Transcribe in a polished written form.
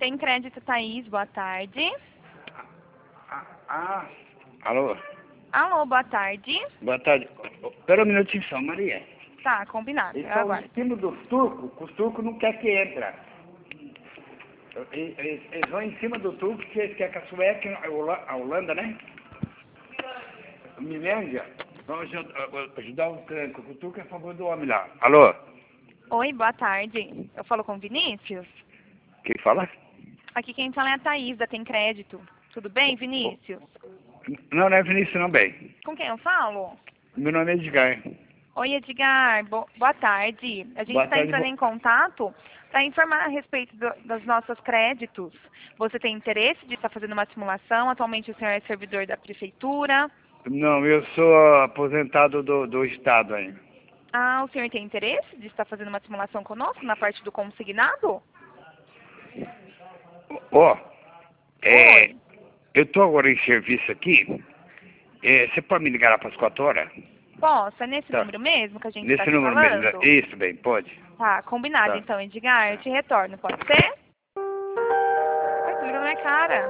Tem crédito, Thaís, boa tarde. Alô? Alô, boa tarde. Boa tarde. Espera um minutinho só, Maria. Tá, combinado, eu Eles estão em aguardo. cima dos turcos, que os turcos não querem que entra. Eles vão em cima do turco, que eles querem que a Suécia, a Holanda, né? Milândia, vão ajudar o tranco, que o turco é a favor do homem lá. Alô? Oi, boa tarde. Eu falo com o Vinícius? Quem fala? Aqui quem fala é a Thaís, da Tem Crédito. Tudo bem, Vinícius? Não, não é Vinícius não, bem. Com quem eu falo? Meu nome é Edgar. Oi, Edgar. Boa tarde. A gente Boa está tarde. entrando em contato para informar a respeito dos nossos créditos. Você tem interesse de estar fazendo uma simulação? Atualmente o senhor é servidor da prefeitura. Não, eu sou aposentado do Estado ainda. Ah, o senhor tem interesse de estar fazendo uma simulação conosco na parte do consignado? Ó, Oi. eu estou agora em serviço aqui. Você pode me ligar lá para as 4 horas? Posso? É nesse Tá. número mesmo que a gente está Nesse te número mesmo. falando? Isso, bem, pode. Tá, combinado Tá. então, Edgar. Eu te retorno, pode ser? Ai, você ligou na minha cara.